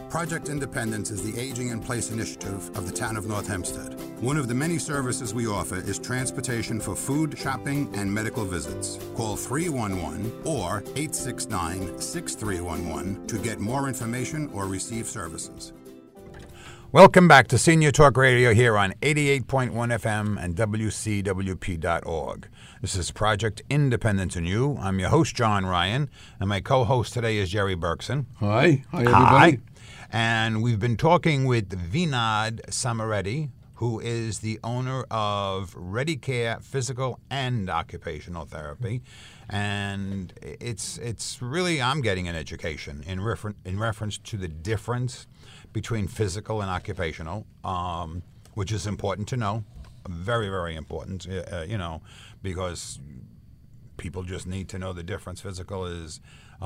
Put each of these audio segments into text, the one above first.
Project Independence is the Aging in Place initiative of the town of North Hempstead. One of the many services we offer is transportation for food, shopping, and medical visits. Call 311 or 869-6311 to get more information or receive services. Welcome back to Senior Talk Radio here on 88.1 FM and WCWP.org. This is Project Independence and You. I'm your host, John Ryan, and my co-host today is Jerry Berkson. Hi. Hi, everybody. Hi. And we've been talking with Vinod Samareddy, who is the owner of ReadyCare Physical and Occupational Therapy. And it's really, I'm getting an education in reference to the difference between physical and occupational, which is important to know, very, very important, because people just need to know the difference. Physical is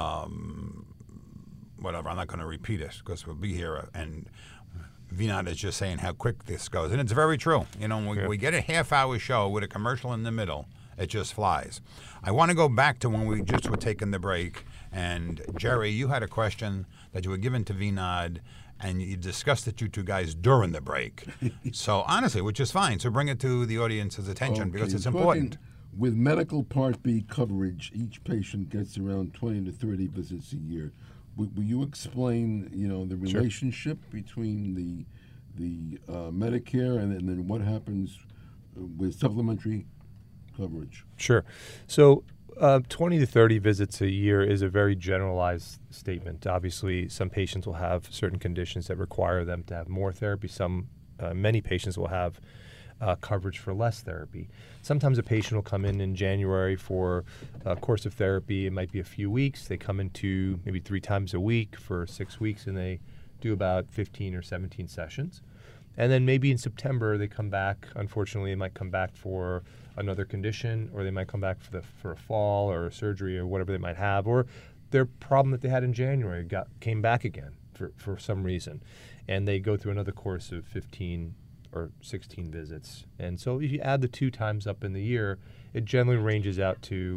whatever. I'm not going to repeat it because we'll be here. And Vinod is just saying how quick this goes. And it's very true. When we get a half-hour show with a commercial in the middle, it just flies. I want to go back to when we just were taking the break. And, Jerry, you had a question that you were given to Vinod, and you discussed it, you two guys, during the break. So, honestly, which is fine. So bring it to the audience's attention because it's important. With medical Part B coverage, each patient gets around 20 to 30 visits a year. Will you explain, the relationship between the Medicare and then what happens with supplementary coverage? Sure. So 20 to 30 visits a year is a very generalized statement. Obviously, some patients will have certain conditions that require them to have more therapy. Many patients will have coverage for less therapy. Sometimes a patient will come in January for a course of therapy. It might be a few weeks. They come into maybe 3 times a week for 6 weeks, and they do about 15 or 17 sessions. And then maybe in September they come back. Unfortunately, they might come back for another condition, or they might come back for a fall or a surgery or whatever they might have, or their problem that they had in January came back again for some reason, and they go through another course of 15 or 16 visits. And so if you add the 2 times up in the year, it generally ranges out to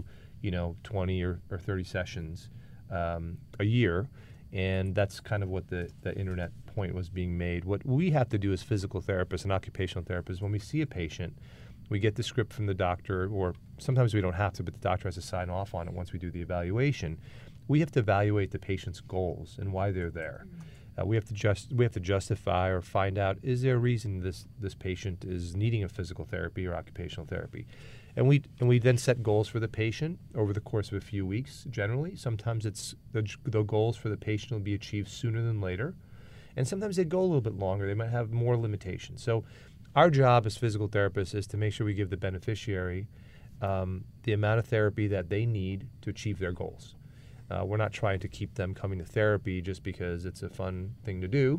20 or 30 sessions a year. And that's kind of what the internet point was being made. What we have to do as physical therapists and occupational therapists, when we see a patient, we get the script from the doctor, or sometimes we don't have to, but the doctor has to sign off on it once we do the evaluation. We have to evaluate the patient's goals and why they're there. We have to justify or find out, is there a reason this patient is needing a physical therapy or occupational therapy? And we then set goals for the patient over the course of a few weeks, generally. Sometimes it's the goals for the patient will be achieved sooner than later. And sometimes they go a little bit longer. They might have more limitations. So our job as physical therapists is to make sure we give the beneficiary the amount of therapy that they need to achieve their goals. We're not trying to keep them coming to therapy just because it's a fun thing to do.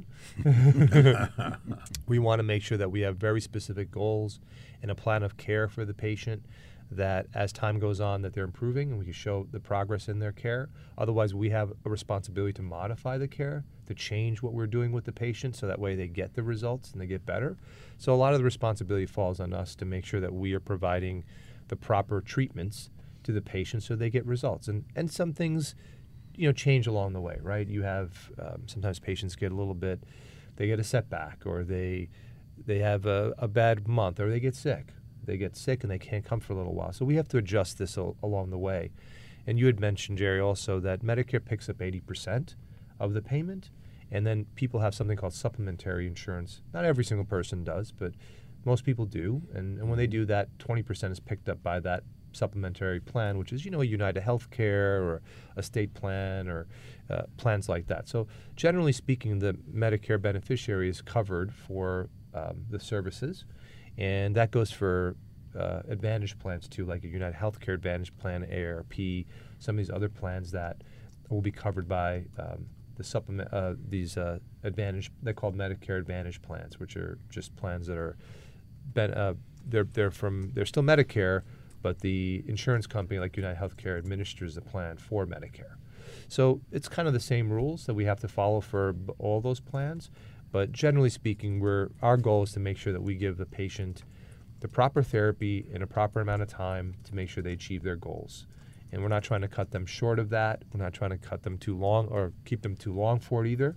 We want to make sure that we have very specific goals and a plan of care for the patient, that as time goes on that they're improving and we can show the progress in their care. Otherwise, we have a responsibility to modify the care, to change what we're doing with the patient so that way they get the results and they get better. So a lot of the responsibility falls on us to make sure that we are providing the proper treatments to the patient so they get results. And some things, change along the way, right? You have sometimes patients get they get a setback, or they have a bad month, or they get sick. They get sick and they can't come for a little while. So we have to adjust this along the way. And you had mentioned, Jerry, also that Medicare picks up 80% of the payment, and then people have something called supplementary insurance. Not every single person does, but most people do. And when they do that, 20% is picked up by that supplementary plan, which is, a United Healthcare or a state plan or plans like that. So generally speaking, the Medicare beneficiary is covered for the services, and that goes for Advantage plans too, like a United Healthcare Advantage plan, AARP, some of these other plans that will be covered by the supplement. These Advantage, they're called Medicare Advantage plans, which are just plans that are they're still Medicare, but the insurance company like United Healthcare administers the plan for Medicare. So it's kind of the same rules that we have to follow for all those plans. But generally speaking, our goal is to make sure that we give the patient the proper therapy in a proper amount of time to make sure they achieve their goals. And we're not trying to cut them short of that. We're not trying to cut them too long or keep them too long for it either.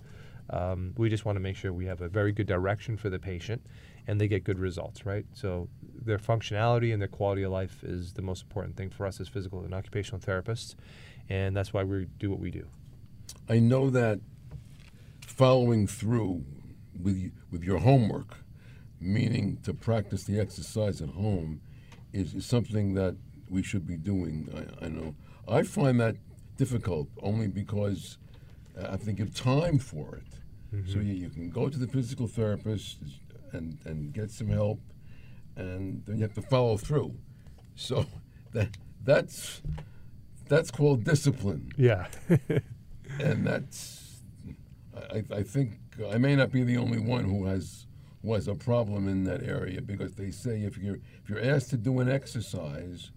We just want to make sure we have a very good direction for the patient and they get good results, right? So their functionality and their quality of life is the most important thing for us as physical and occupational therapists, and that's why we do what we do. I know that following through with your homework, meaning to practice the exercise at home, is something that we should be doing. I know. I find that difficult only because I have to give time for it. Mm-hmm. So you can go to the physical therapist and get some help, and then you have to follow through. So that's called discipline. Yeah. And I think I may not be the only one who has a problem in that area, because they say if you're asked to do an exercise,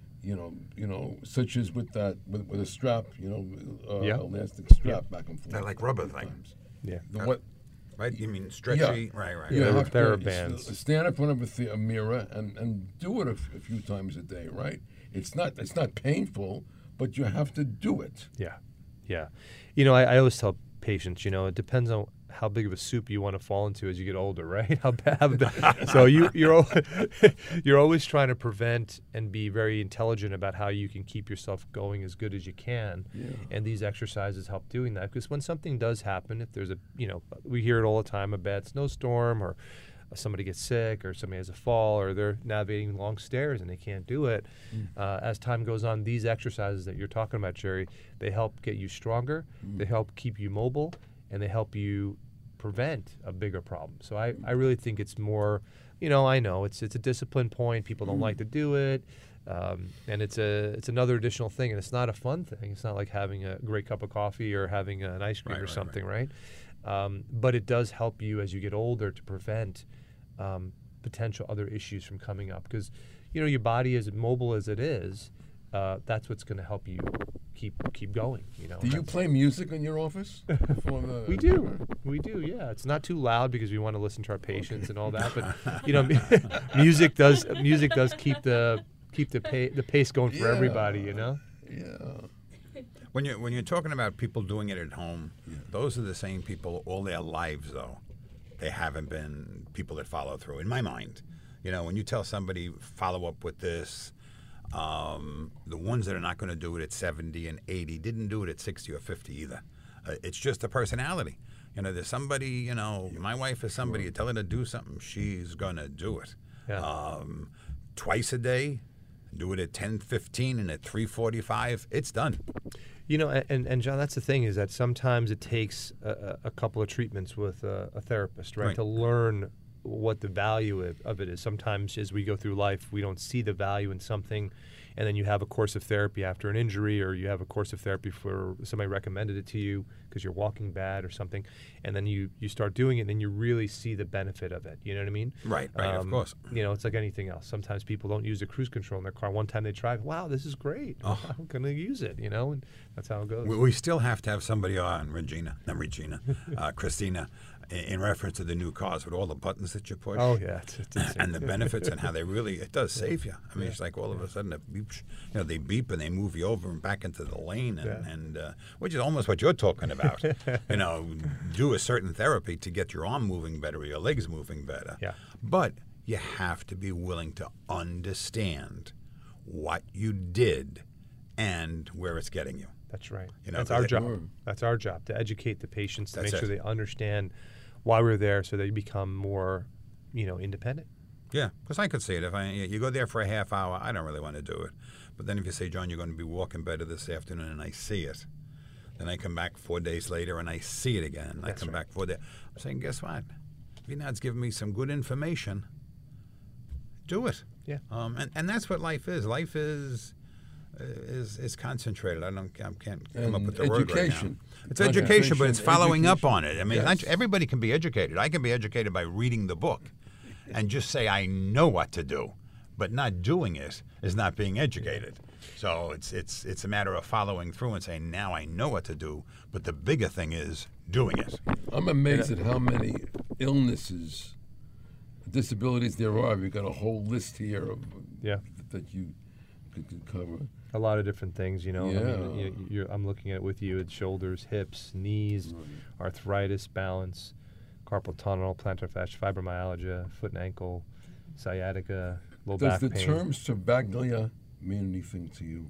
such as with a strap, elastic strap back and forth. That like rubber things. Yeah. Right? You mean stretchy? Yeah. Right. You have to TheraBands. stand in front of a mirror and do it a few times a day, right? It's not painful, but you have to do it. Yeah. Yeah. I always tell patients, it depends on how big of a soup you want to fall into as you get older, right? How bad. So you're always trying to prevent and be very intelligent about how you can keep yourself going as good as you can. Yeah. And these exercises help doing that, because when something does happen, if there's we hear it all the time, a bad snowstorm, or somebody gets sick, or somebody has a fall, or they're navigating long stairs and they can't do it. As time goes on, these exercises that you're talking about, Jerry, they help get you stronger, they help keep you mobile, and they help you prevent a bigger problem. So I really think it's more, I know it's a discipline point. People don't like to do it, and it's another additional thing, and it's not a fun thing. It's not like having a great cup of coffee or having an ice cream or something, right? But it does help you as you get older to prevent potential other issues from coming up, because your body, as mobile as it is, that's what's going to help you keep going. Do you play music in your office? We do. Yeah, it's not too loud because we want to listen to our patients and all that. But music does keep the pace going for everybody. Yeah. When you're talking about people doing it at home, those are the same people all their lives, though. They haven't been people that follow through, in my mind. When you tell somebody, follow up with this, the ones that are not going to do it at 70 and 80 didn't do it at 60 or 50 either. It's just a personality. There's somebody, my wife is somebody, you tell her to do something, she's going to do it. Yeah. Twice a day, do it at 10:15 and at 3:45, it's done. And John, that's the thing, is that sometimes it takes a couple of treatments with a therapist, right, to learn what the value of it is. Sometimes as we go through life, we don't see the value in something, and then you have a course of therapy after an injury, or you have a course of therapy for somebody recommended it to you because you're walking bad or something, and then you start doing it, and then you really see the benefit of it. You know what I mean? Right, of course. It's like anything else. Sometimes people don't use the cruise control in their car. One time they try, wow, this is great. I'm going to use it, and that's how it goes. We still have to have somebody on, Christina, in reference to the new cars with all the buttons that you push. Oh, yeah. It's insane. And the benefits and how it does save you. I mean, it's like all of a sudden it beeps, they beep and they move you over and back into the lane, and which is almost what you're talking about. Do a certain therapy to get your arm moving better or your legs moving better. Yeah. But you have to be willing to understand what you did and where it's getting you. That's right. That's our job. That's our job, to educate the patients, to make sure they understand why we're there, so they become more, independent. Yeah, because I could see it. If you go there for a half hour, I don't really want to do it. But then if you say, John, you're going to be walking better this afternoon, and I see it, then I come back 4 days later and I see it again. I come back 4 days. I'm saying, guess what? Vinod's giving me some good information. Do it. Yeah. And that's what life is. Life is concentrated. I can't come up with the word right now. It's education, but it's following up on it. I mean, everybody can be educated. I can be educated by reading the book and just say I know what to do, but not doing it is not being educated. So it's a matter of following through and saying, now I know what to do, but the bigger thing is doing it. I'm amazed at how many illnesses, disabilities there are. We've got a whole list here of that you could cover. A lot of different things, you know. Yeah. I mean, I'm looking at it with you. It's shoulders, hips, knees, arthritis, balance, carpal tunnel, plantar fascia, fibromyalgia, foot and ankle, sciatica, low Does back the pain. term cervicalgia mean anything to you?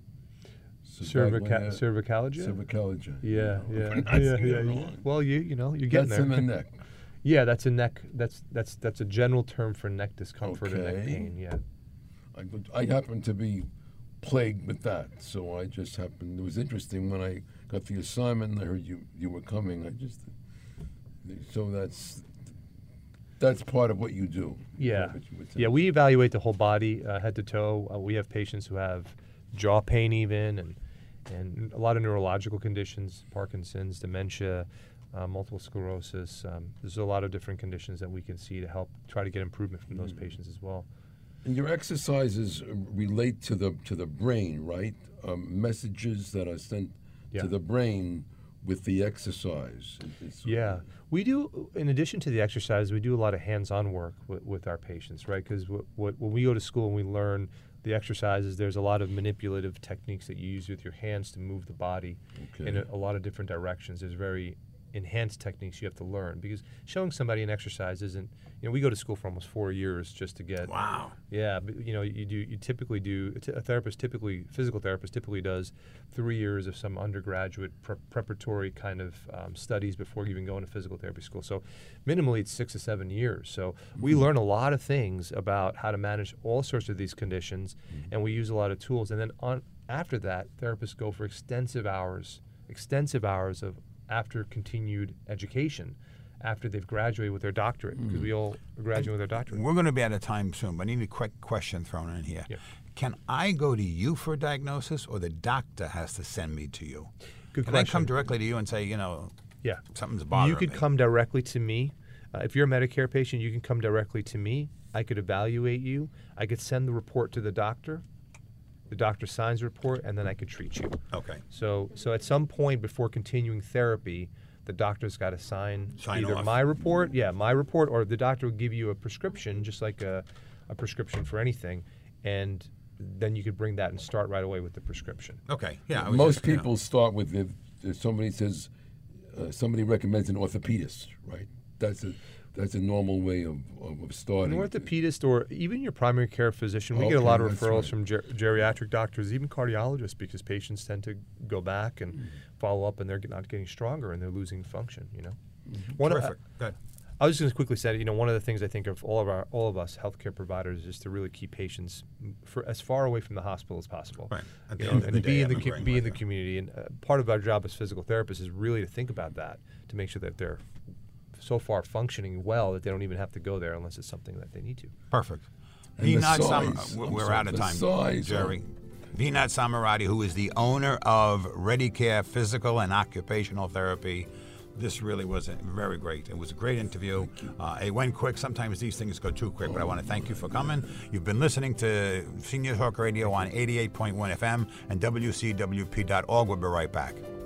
Cervicalgia? Cervicalgia. Yeah, I'm yeah, pronouncing it yeah. wrong. Well, you're getting That's there. in the neck. Yeah, that's a neck. That's a general term for neck discomfort and neck Okay. pain. Yeah. I happen to be plagued with that, so I just happened. It was interesting when I got the assignment. I heard you were coming. So that's part of what you do. Yeah. What you would say. Yeah, we evaluate the whole body, head to toe. We have patients who have jaw pain even, and a lot of neurological conditions, Parkinson's, dementia, multiple sclerosis. There's a lot of different conditions that we can see to help try to get improvement from those patients as well. And your exercises relate to the brain, right? Messages that are sent to the brain with the exercise. Yeah, we do. In addition to the exercise, we do a lot of hands-on work with our patients, right? Because when we go to school and we learn the exercises, there's a lot of manipulative techniques that you use with your hands to move the body in a lot of different directions. There's very enhanced techniques you have to learn, because showing somebody an exercise isn't, we go to school for almost 4 years just to get. Wow. Yeah, but you typically do, a physical therapist typically does 3 years of some undergraduate preparatory kind of studies before you even go into physical therapy school. So minimally it's 6 to 7 years. So we learn a lot of things about how to manage all sorts of these conditions, and we use a lot of tools. And then after that, therapists go for extensive hours of after continued education, after they've graduated with their doctorate, because we all graduate with our doctorate. We're going to be out of time soon, but I need a quick question thrown in here. Yeah. Can I go to you for a diagnosis, or the doctor has to send me to you? Good Can question. I come directly to you and say, Yeah. something's bothering You could me? come directly to me. If you're a Medicare patient, you can come directly to me. I could evaluate you. I could send the report to the doctor. The doctor signs the report, and then I could treat you. Okay. So at some point before continuing therapy, the doctor's got to sign either off. my report, or the doctor will give you a prescription, just like a prescription for anything, and then you could bring that and start right away with the prescription. Okay. Yeah. Most people start with if somebody says somebody recommends an orthopedist, right? That's a normal way of starting. An orthopedist or even your primary care physician. We get a lot of referrals from geriatric doctors, even cardiologists, because patients tend to go back and follow up, and they're not getting stronger and they're losing function. Terrific. Good. I was just going to quickly say, one of the things I think of all of us healthcare providers is to really keep patients as far away from the hospital as possible, Right. At the end of the day, be I'm in agreeing the with you. community. And part of our job as physical therapists is really to think about that, to make sure that they're so far functioning well that they don't even have to go there unless it's something that they need to. Perfect. And the Vinod size. We're out of The time, size. Jerry. Vinod Samarati, who is the owner of ReadyCare Physical and Occupational Therapy. This really was very great. It was a great interview. It went quick. Sometimes these things go too quick, but I want to thank you for coming. You've been listening to Senior Talk Radio on 88.1 FM and WCWP.org. We'll be right back.